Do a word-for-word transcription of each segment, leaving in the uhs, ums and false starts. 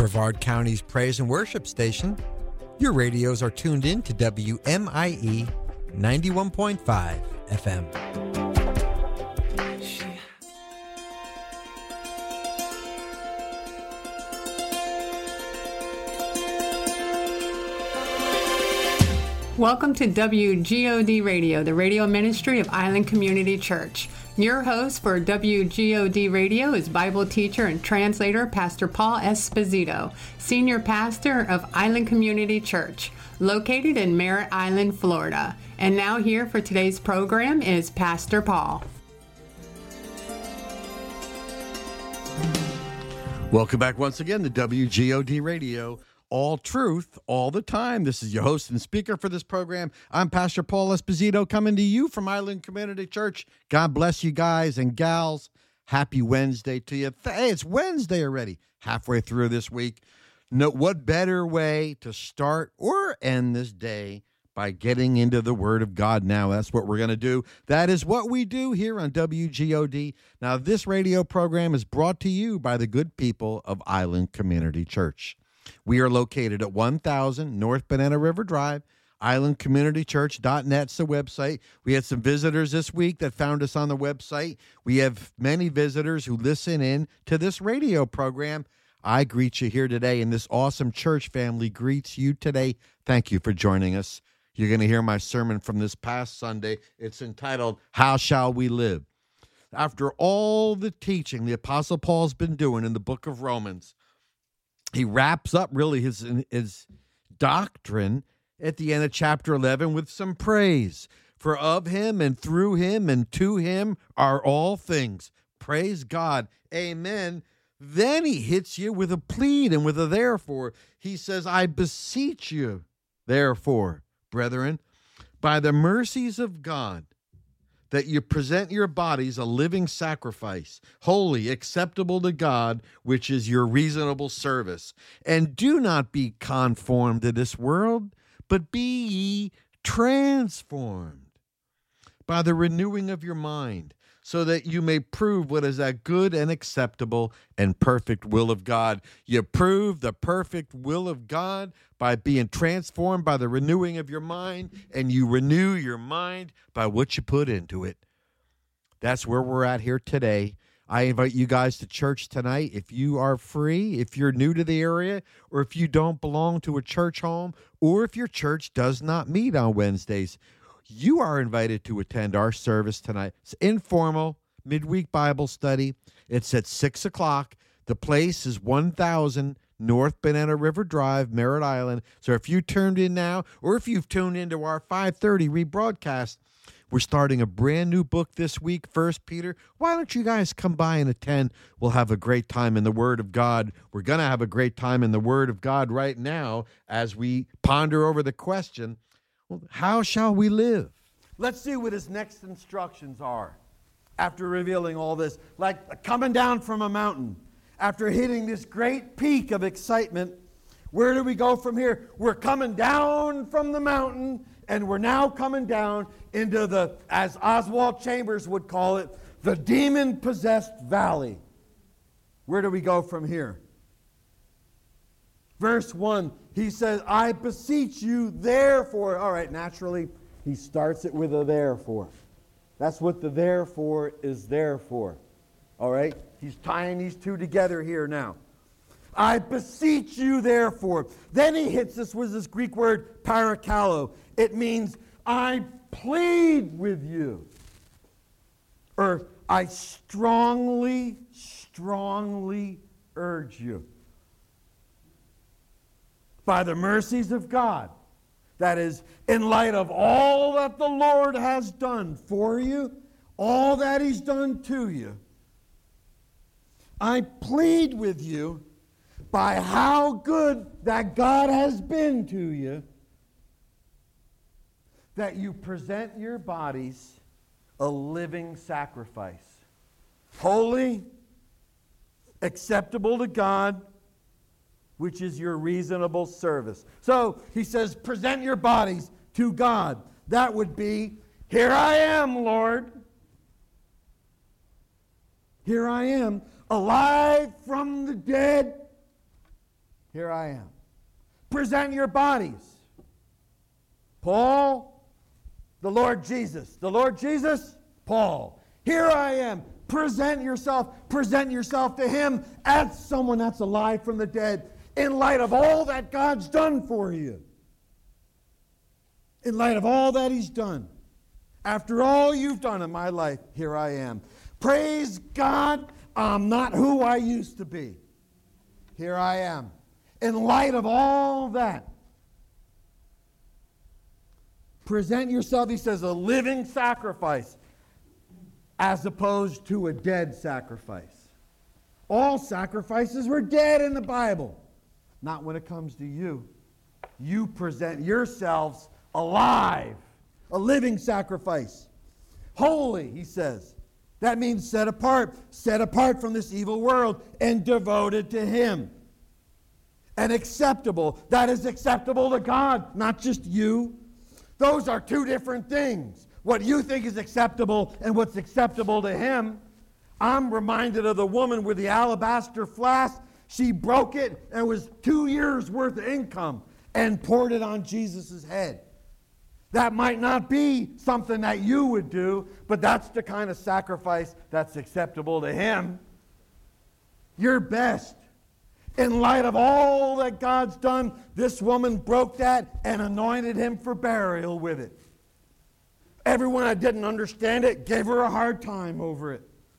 Brevard County's praise and worship station. Your radios are tuned in to W M I E ninety-one point five F M. Welcome to W G O D Radio, the radio ministry of Island Community Church. Your host for W G O D Radio is Bible teacher and translator Pastor Paul Esposito, senior pastor of Island Community Church, located in Merritt Island, Florida. And now here for today's program is Pastor Paul. Welcome back once again to W G O D Radio. All truth, all the time. This is your host and speaker for this program. I'm Pastor Paul Esposito, coming to you from Island Community Church. God bless you guys and gals. Happy Wednesday to you. Hey, it's Wednesday already, halfway through this week. No, what better way to start or end this day by getting into the Word of God now? That's what we're going to do. That is what we do here on W G O D. Now, this radio program is brought to you by the good people of Island Community Church. We are located at one thousand North Banana River Drive. island community church dot net is the website. We had some visitors this week that found us on the website. We have many visitors who listen in to this radio program. I greet you here today, and this awesome church family greets you today. Thank you for joining us. You're going to hear my sermon from this past Sunday. It's entitled, How Shall We Live? After all the teaching the Apostle Paul's been doing in the book of Romans, he wraps up really his, his doctrine at the end of chapter eleven with some praise. For of him and through him and to him are all things. Praise God. Amen. Then he hits you with a plead and with a therefore. He says, I beseech you, therefore, brethren, by the mercies of God, that you present your bodies a living sacrifice, holy, acceptable to God, which is your reasonable service. And do not be conformed to this world, but be ye transformed by the renewing of your mind, so that you may prove what is that good and acceptable and perfect will of God. You prove the perfect will of God by being transformed by the renewing of your mind, and you renew your mind by what you put into it. That's where we're at here today. I invite you guys to church tonight. If you are free, if you're new to the area, or if you don't belong to a church home, or if your church does not meet on Wednesdays, you are invited to attend our service tonight. It's informal, midweek Bible study. It's at six o'clock. The place is one thousand North Banana River Drive, Merritt Island. So if you tuned in now, or if you've tuned into our five thirty rebroadcast, we're starting a brand new book this week, First Peter. Why don't you guys come by and attend? We'll have a great time in the Word of God. We're going to have a great time in the Word of God right now as we ponder over the question, well, how shall we live? Let's see what his next instructions are after revealing all this. Like coming down from a mountain, after hitting this great peak of excitement, where do we go from here? We're coming down from the mountain, and we're now coming down into the, as Oswald Chambers would call it, the demon-possessed valley. Where do we go from here? Verse one, he says, I beseech you, therefore. All right, naturally, he starts it with a therefore. That's what the therefore is there for. All right? He's tying these two together here now. I beseech you, therefore. Then he hits us with this Greek word, parakalo. It means, I plead with you. Or, I strongly, strongly urge you. By the mercies of God, that is, in light of all that the Lord has done for you, all that he's done to you, I plead with you by how good that God has been to you, that you present your bodies a living sacrifice, holy, acceptable to God, which is your reasonable service. So he says, present your bodies to God. That would be, here I am, Lord. Here I am, alive from the dead, Here I am. Present your bodies. Paul, the Lord Jesus. The Lord Jesus, Paul. Here I am. Present yourself. Present yourself to him as someone that's alive from the dead in light of all that God's done for you. In light of all that he's done. After all you've done in my life, here I am. Praise God, I'm not who I used to be. Here I am. In light of all that, present yourself, he says, a living sacrifice as opposed to a dead sacrifice. All sacrifices were dead in the Bible. Not when it comes to you. You present yourselves alive, a living sacrifice. Holy, he says. That means set apart, set apart from this evil world and devoted to him. And acceptable. That is acceptable to God, not just you. Those are two different things. What you think is acceptable and what's acceptable to him. I'm reminded of the woman with the alabaster flask. She broke it and it was two years worth of income and poured it on Jesus' head. That might not be something that you would do, but that's the kind of sacrifice that's acceptable to him. Your best. In light of all that God's done, this woman broke that and anointed him for burial with it. Everyone that didn't understand it gave her a hard time over it.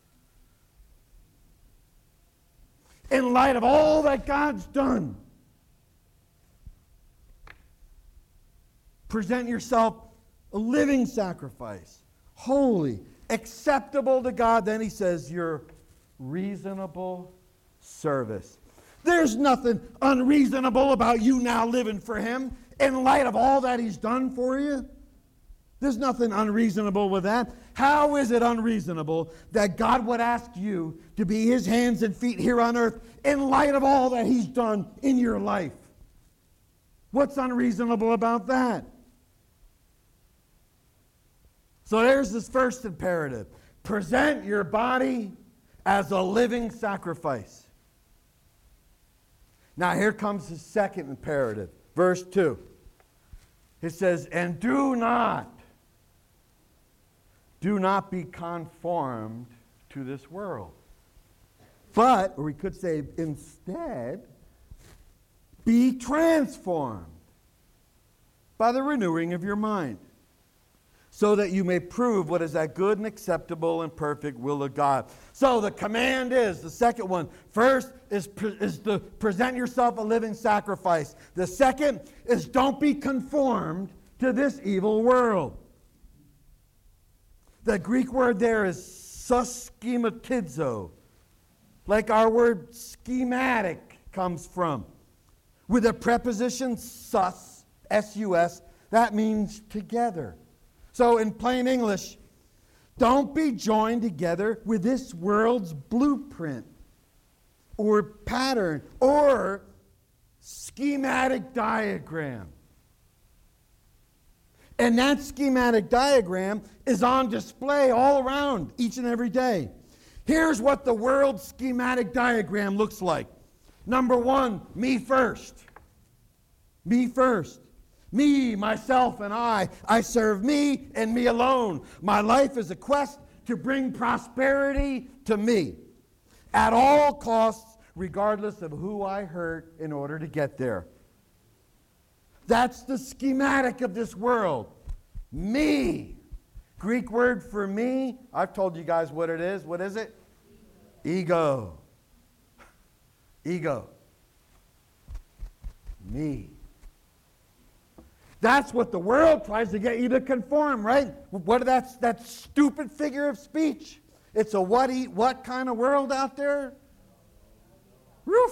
In light of all that God's done, present yourself a living sacrifice, holy, acceptable to God. Then he says, your reasonable service. There's nothing unreasonable about you now living for him in light of all that he's done for you. There's nothing unreasonable with that. How is it unreasonable that God would ask you to be his hands and feet here on earth in light of all that he's done in your life? What's unreasonable about that? So there's this first imperative. Present your body as a living sacrifice. Now here comes the second imperative. Verse two. It says, and do not, do not be conformed to this world. But, or we could say instead, be transformed by the renewing of your mind, so that you may prove what is that good and acceptable and perfect will of God. So the command is, the second one, first is, pre- is to present yourself a living sacrifice. The second is don't be conformed to this evil world. The Greek word there is suschematizo, like our word schematic comes from. With a preposition sus, S U S, that means together. So in plain English, don't be joined together with this world's blueprint or pattern or schematic diagram. And that schematic diagram is on display all around each and every day. Here's what the world's schematic diagram looks like. Number one, me first. Me first. Me, myself, and I. I serve me and me alone. My life is a quest to bring prosperity to me at all costs, regardless of who I hurt in order to get there. That's the schematic of this world. Me. Greek word for me, I've told you guys what it is. What is it? Ego. Ego. Me. That's what the world tries to get you to conform, right? What that's that stupid figure of speech. It's a what eat what kind of world out there? Roof.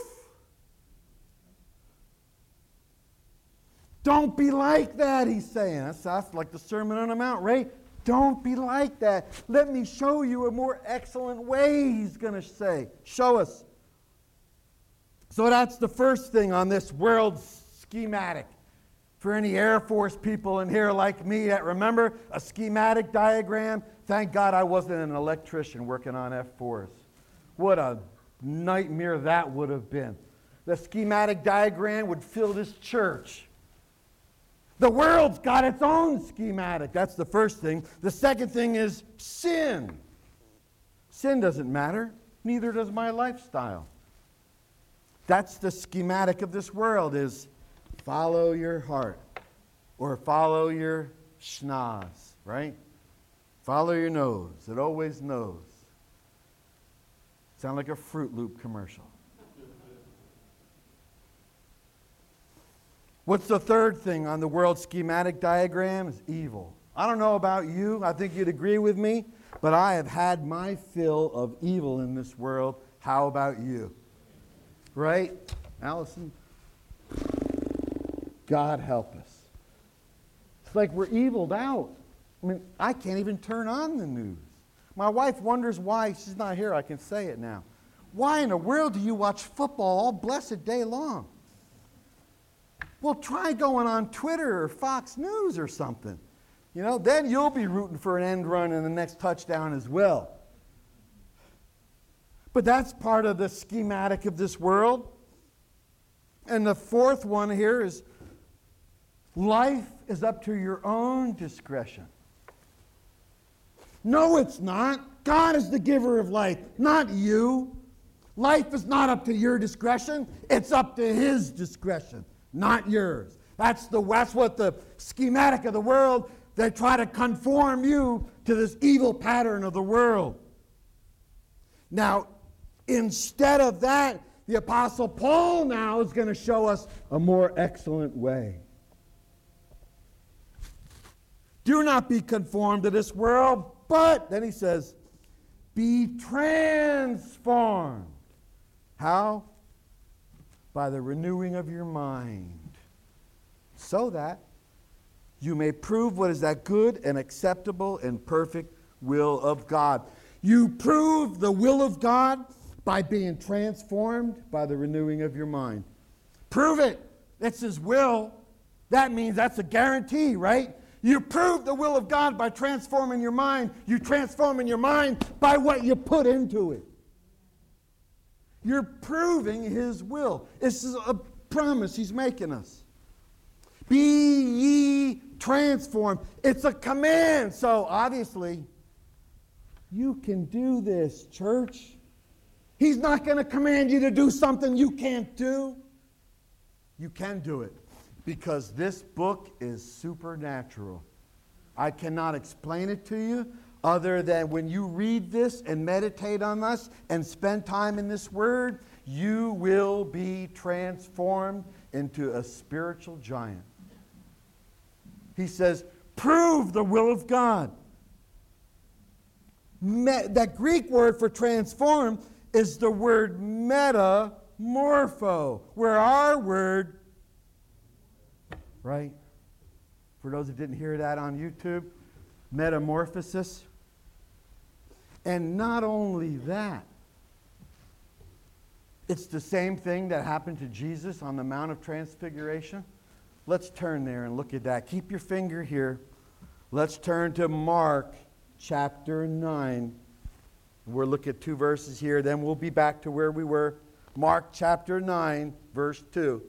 Don't be like that, he's saying. That's, that's like the Sermon on the Mount, right? Don't be like that. Let me show you a more excellent way, he's going to say. Show us. So that's the first thing on this world schematic. For any Air Force people in here like me that remember a schematic diagram, thank God I wasn't an electrician working on F fours. What a nightmare that would have been. the schematic diagram would fill this church. The world's got its own schematic. That's the first thing. The second thing is sin. Sin doesn't matter. Neither does my lifestyle. That's the schematic of this world, is follow your heart or follow your schnoz, right? Follow your nose. It always knows. Sound like a Fruit Loop commercial. What's the third thing on the world schematic diagram? Is evil. I don't know about you. I think you'd agree with me. But I have had my fill of evil in this world. How about you? Right? Allison? God help us. It's like we're eviled out. I mean, I can't even turn on the news. My wife wonders why. She's not here. I can say it now. Why in the world do you watch football all blessed day long? Well, try going on Twitter or Fox News or something. You know, then you'll be rooting for an end run and the next touchdown as well. But that's part of the schematic of this world. And the fourth one here is life is up to your own discretion. No, it's not. God is the giver of life, not you. Life is not up to your discretion. It's up to His discretion, not yours. That's, the, that's what the schematic of the world, they try to conform you to this evil pattern of the world. Now, instead of that, the Apostle Paul now is going to show us a more excellent way. Do not be conformed to this world, but, then he says, be transformed. How? By the renewing of your mind, so that you may prove what is that good and acceptable and perfect will of God. You prove the will of God by being transformed by the renewing of your mind. Prove it. It's His will. That means that's a guarantee, right? You prove the will of God by transforming your mind. You transform your mind by what you put into it. You're proving His will. This is a promise He's making us. Be ye transformed. It's a command. So obviously, you can do this, church. He's not going to command you to do something you can't do. You can do it because this book is supernatural. I cannot explain it to you other than when you read this and meditate on this and spend time in this word, you will be transformed into a spiritual giant. He says, prove the will of God. Me- that Greek word for transform is the word metamorpho, where our word, right? For those who didn't hear that on YouTube, metamorphosis. And not only that, it's the same thing that happened to Jesus on the Mount of Transfiguration. Let's turn there and look at that. Keep your finger here. Let's turn to Mark chapter nine. We'll look at two verses here, then we'll be back to where we were. Mark chapter nine, verse two.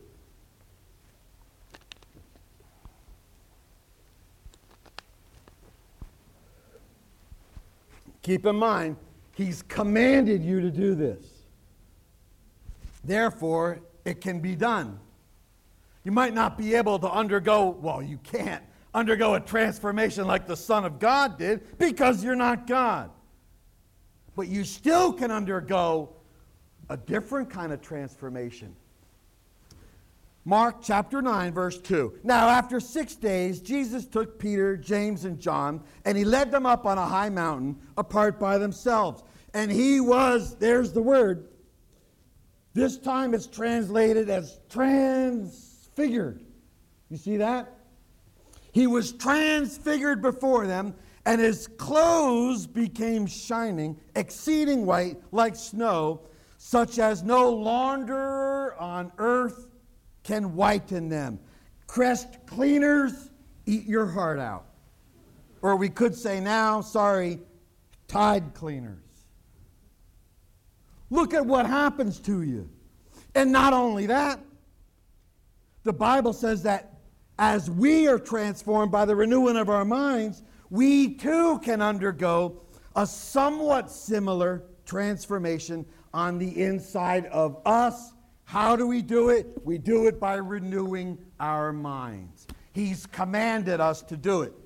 Keep in mind, He's commanded you to do this. Therefore, it can be done. You might not be able to undergo, well, you can't undergo a transformation like the Son of God did because you're not God. But you still can undergo a different kind of transformation. Mark chapter nine, verse two. Now, after six days, Jesus took Peter, James, and John, and He led them up on a high mountain apart by themselves. And He was, there's the word, this time it's translated as transfigured. You see that? He was transfigured before them, and His clothes became shining, exceeding white, like snow, such as no launderer on earth can whiten them. Crest cleaners, eat your heart out. Or we could say now, sorry, Tide cleaners. Look at what happens to you. And not only that, the Bible says that as we are transformed by the renewing of our minds, we too can undergo a somewhat similar transformation on the inside of us. How do we do it? We do it by renewing our minds. He's commanded us to do it.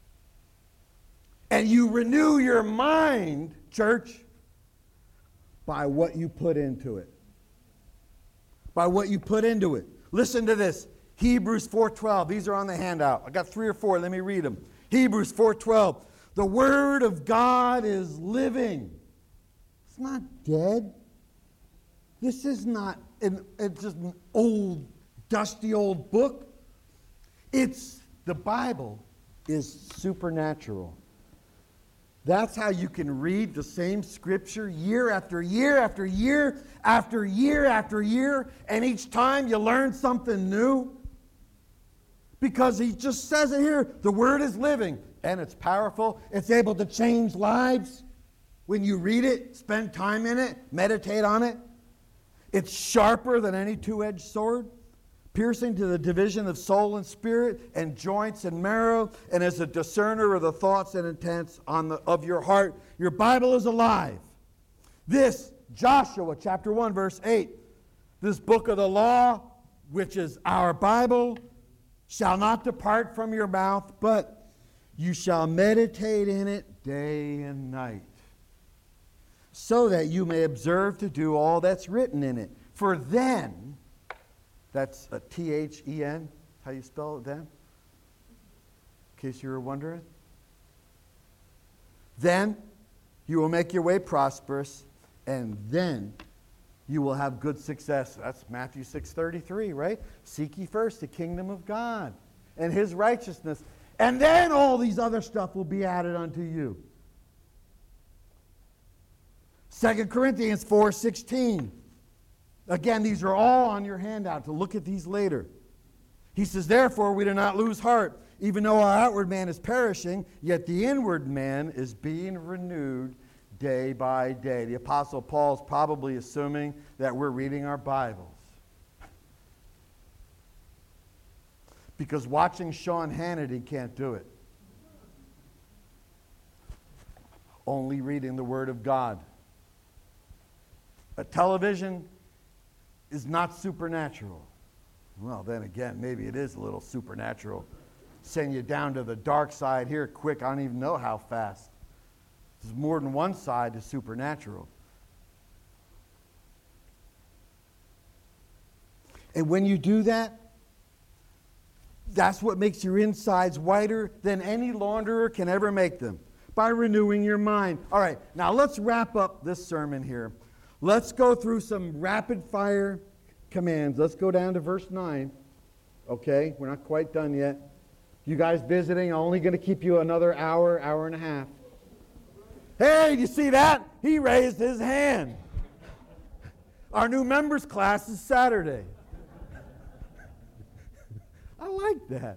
And you renew your mind, church, by what you put into it. By what you put into it. Listen to this. Hebrews four twelve. These are on the handout. I got three or four. Let me read them. Hebrews four twelve. The Word of God is living. It's not dead. This is not an, it's just an old, dusty old book. It's, the Bible is supernatural. That's how you can read the same scripture year after year after year after year after year, and each time you learn something new. Because he just says it here, the Word is living, and it's powerful. It's able to change lives. When you read it, spend time in it, meditate on it. It's sharper than any two-edged sword, piercing to the division of soul and spirit and joints and marrow, and as a discerner of the thoughts and intents on the, of your heart. Your Bible is alive. This, Joshua chapter one, verse eight, this book of the law, which is our Bible, shall not depart from your mouth, but you shall meditate in it day and night, so that you may observe to do all that's written in it. For then, that's a T H E N, how you spell it then? In case you were wondering. Then you will make your way prosperous, and then you will have good success. That's Matthew six thirty-three, right? Seek ye first the kingdom of God and His righteousness, and then all these other stuff will be added unto you. Second Corinthians four sixteen. Again, these are all on your handout to look at these later. He says, therefore, we do not lose heart. Even though our outward man is perishing, yet the inward man is being renewed day by day. The Apostle Paul is probably assuming that we're reading our Bibles. Because watching Sean Hannity can't do it. Only reading the Word of God. A television is not supernatural. Well, then again, maybe it is a little supernatural. Send you down to the dark side here quick. I don't even know how fast. There's more than one side to supernatural. And when you do that, that's what makes your insides whiter than any launderer can ever make them, by renewing your mind. All right, now let's wrap up this sermon here. Let's go through some rapid-fire commands. Let's go down to verse nine. Okay, we're not quite done yet. You guys visiting, I'm only going to keep you another hour, hour and a half. Hey, do you see that? He raised his hand. Our new members class is Saturday. I like that.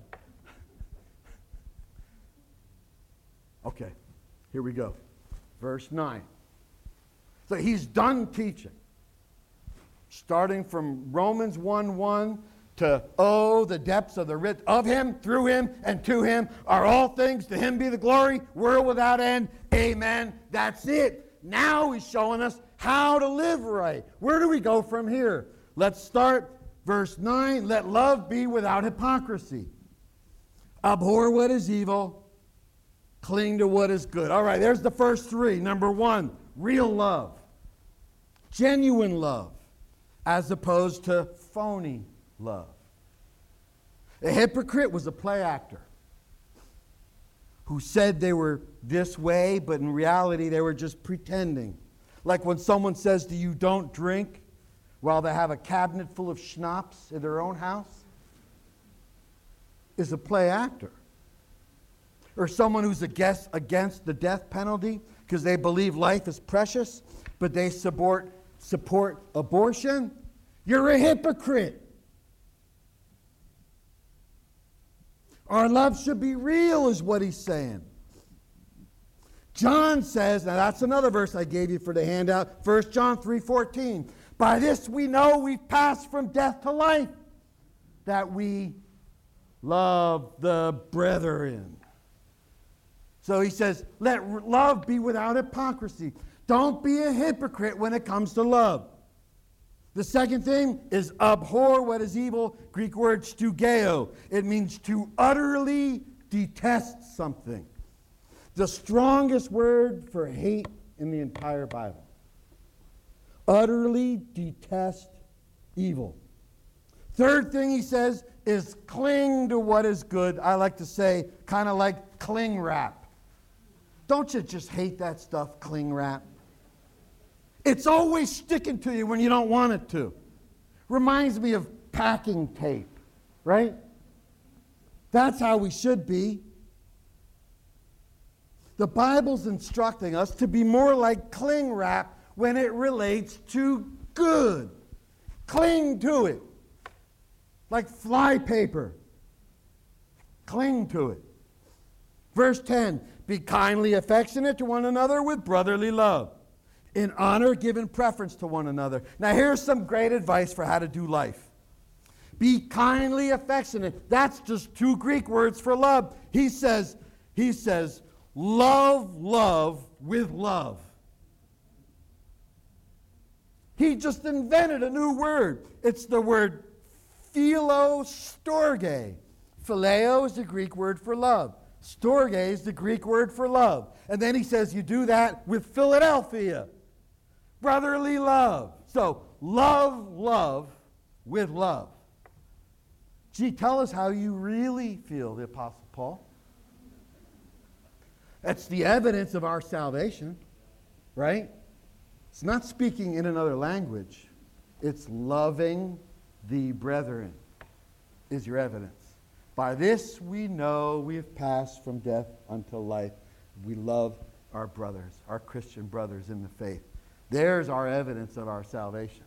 Okay, here we go. Verse nine. So he's done teaching. Starting from Romans one one to, oh, the depths of the writ of Him, through Him, and to Him are all things. To Him be the glory, world without end. Amen. That's it. Now he's showing us how to live right. Where do we go from here? Let's start verse nine. Let love be without hypocrisy. Abhor what is evil. Cling to what is good. All right, there's the first three. Number one, real love. Genuine love, as opposed to phony love. A hypocrite was a play actor who said they were this way, but in reality they were just pretending. Like when someone says to you, don't drink, while they have a cabinet full of schnapps in their own house, is a play actor. Or someone who's against, against the death penalty because they believe life is precious, but they support, support abortion. You're a hypocrite. Our love should be real, is what he's saying. John says, now that's another verse I gave you for the handout, First John three fourteen. By this we know we've passed from death to life, that we love the brethren. So he says, let love be without hypocrisy. Don't be a hypocrite when it comes to love. The second thing is abhor what is evil. Greek word stugeo. It means to utterly detest something. The strongest word for hate in the entire Bible. Utterly detest evil. Third thing he says is cling to what is good. I like to say, kind of like cling wrap. Don't you just hate that stuff, cling wrap? It's always sticking to you when you don't want it to. Reminds me of packing tape, right? That's how we should be. The Bible's instructing us to be more like cling wrap when it relates to good. Cling to it. Like fly paper. Cling to it. Verse ten, be kindly affectionate to one another with brotherly love. In honor, giving preference to one another. Now here's some great advice for how to do life. Be kindly affectionate. That's just two Greek words for love. He says, he says, love, love with love. He just invented a new word. It's the word philostorge. Phileo is the Greek word for love. Storge is the Greek word for love. And then he says you do that with Philadelphia. Brotherly love. So, love, love with love. Gee, tell us how you really feel, the Apostle Paul. That's the evidence of our salvation, right? It's not speaking in another language. It's loving the brethren is your evidence. By this we know we have passed from death unto life. We love our brothers, our Christian brothers in the faith. There's our evidence of our salvation.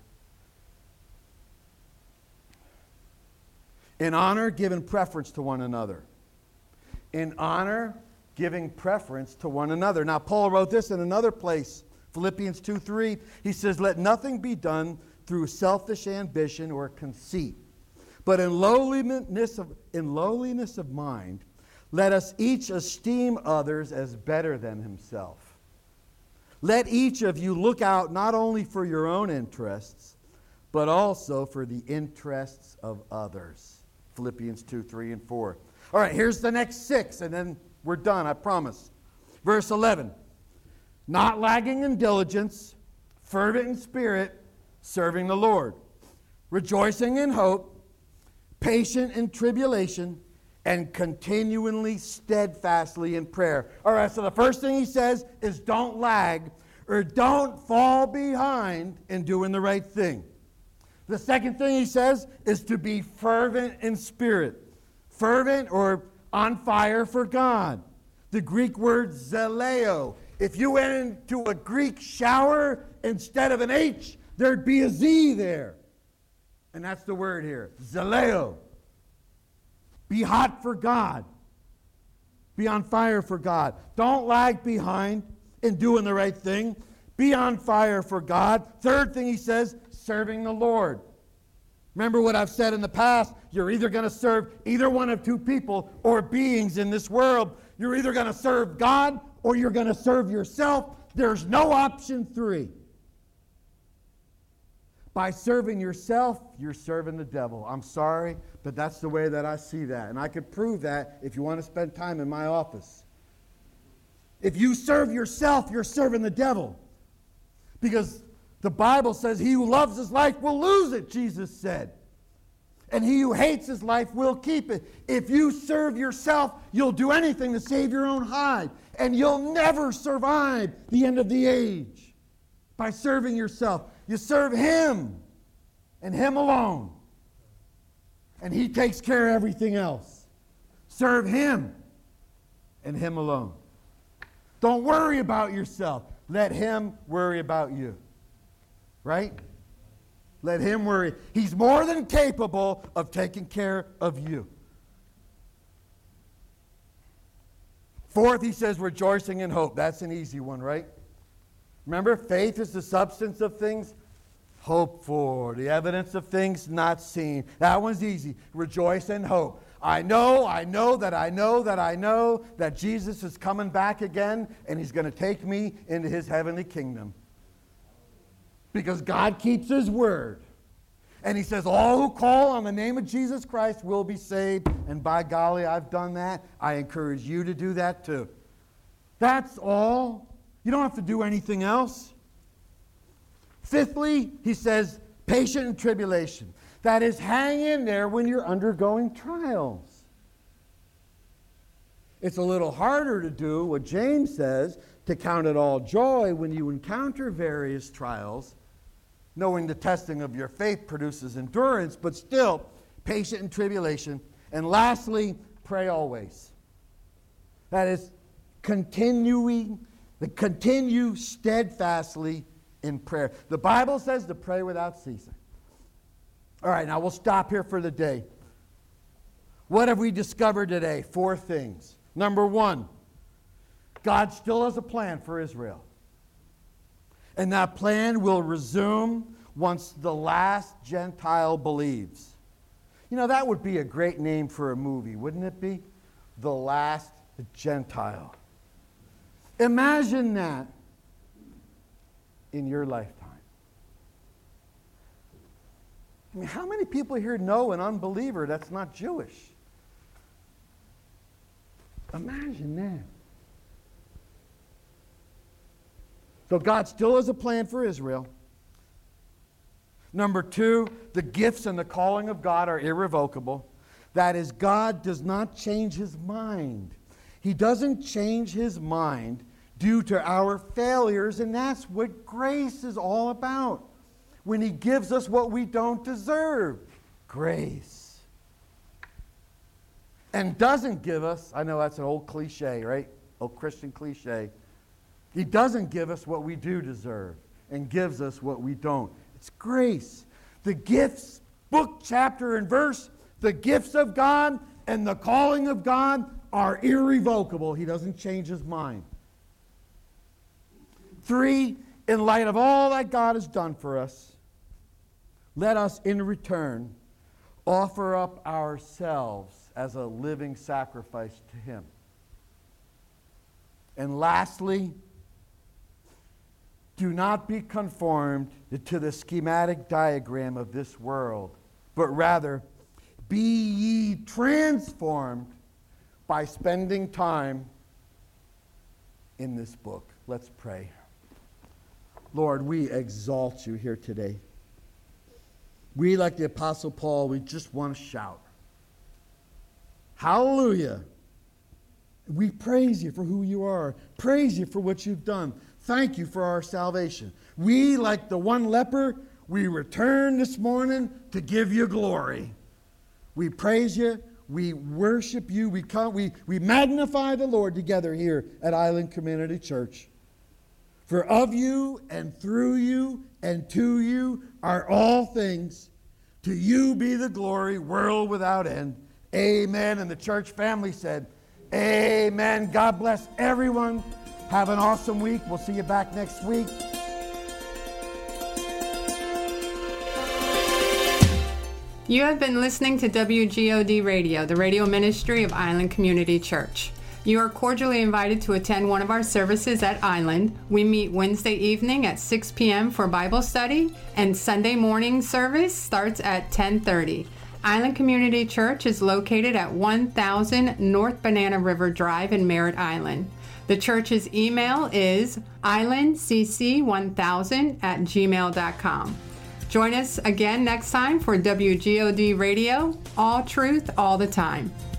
In honor, giving preference to one another. In honor, giving preference to one another. Now, Paul wrote this in another place, Philippians two three. He says, let nothing be done through selfish ambition or conceit, but in lowliness of, in lowliness of mind, let us each esteem others as better than himself. Let each of you look out not only for your own interests, but also for the interests of others. Philippians two, three, and four. All right, here's the next six, and then we're done, I promise. Verse eleven. Not lagging in diligence, fervent in spirit, serving the Lord. Rejoicing in hope, patient in tribulation, and continually steadfastly in prayer. All right, so the first thing he says is don't lag or don't fall behind in doing the right thing. The second thing he says is to be fervent in spirit. Fervent or on fire for God. The Greek word zeleo. If you went into a Greek shower, instead of an H, there'd be a Z there. And that's the word here, zeleo. Be hot for God. Be on fire for God. Don't lag behind in doing the right thing. Be on fire for God. Third thing he says, serving the Lord. Remember what I've said in the past. You're either going to serve either one of two people or beings in this world. You're either going to serve God or you're going to serve yourself. There's no option three. By serving yourself, you're serving the devil. I'm sorry, but that's the way that I see that. And I could prove that if you want to spend time in my office. If you serve yourself, you're serving the devil. Because the Bible says he who loves his life will lose it, Jesus said. And he who hates his life will keep it. If you serve yourself, you'll do anything to save your own hide. And you'll never survive the end of the age by serving yourself. You serve him and him alone. And he takes care of everything else. Serve him and him alone. Don't worry about yourself. Let him worry about you. Right? Let him worry. He's more than capable of taking care of you. Fourth, he says, rejoicing in hope. That's an easy one, right? Remember, faith is the substance of things Hope for the evidence of things not seen. That one's easy. Rejoice and hope. I know, I know that I know that I know that Jesus is coming back again and he's going to take me into his heavenly kingdom. Because God keeps his word. And he says, all who call on the name of Jesus Christ will be saved. And by golly, I've done that. I encourage you to do that too. That's all. You don't have to do anything else. Fifthly, he says, patient in tribulation. That is, hang in there when you're undergoing trials. It's a little harder to do what James says, to count it all joy when you encounter various trials, knowing the testing of your faith produces endurance, but still, patient in tribulation. And lastly, pray always. That is, continuing, the continue steadfastly in prayer. The Bible says to pray without ceasing. All right, now we'll stop here for the day. What have we discovered today? Four things. Number one, God still has a plan for Israel. And that plan will resume once the last Gentile believes. You know, that would be a great name for a movie, wouldn't it be? The Last Gentile. Imagine that in your lifetime. I mean, how many people here know an unbeliever that's not Jewish? Imagine that. So God still has a plan for Israel. Number two, the gifts and the calling of God are irrevocable. That is, God does not change his mind. He doesn't change his mind due to our failures, and that's what grace is all about. When he gives us what we don't deserve, grace. And doesn't give us, I know that's an old cliche, right? Old Christian cliche. He doesn't give us what we do deserve and gives us what we don't. It's grace. The gifts, book, chapter, and verse, the gifts of God and the calling of God are irrevocable. He doesn't change his mind. Three, in light of all that God has done for us, let us in return offer up ourselves as a living sacrifice to him. And lastly, do not be conformed to the schematic diagram of this world, but rather be ye transformed by spending time in this book. Let's pray. Lord, we exalt you here today. We, like the Apostle Paul, we just want to shout. Hallelujah. We praise you for who you are. Praise you for what you've done. Thank you for our salvation. We, like the one leper, we return this morning to give you glory. We praise you. We worship you. We come, we, we magnify the Lord together here at Island Community Church. For of you and through you and to you are all things. To you be the glory, world without end. Amen. And the church family said, amen. God bless everyone. Have an awesome week. We'll see you back next week. You have been listening to W G O D Radio, the radio ministry of Island Community Church. You are cordially invited to attend one of our services at Island. We meet Wednesday evening at six p.m. for Bible study, and Sunday morning service starts at ten thirty. Island Community Church is located at one thousand North Banana River Drive in Merritt Island. The church's email is island c c one thousand at gmail dot com. Join us again next time for W G O D Radio, all truth, all the time.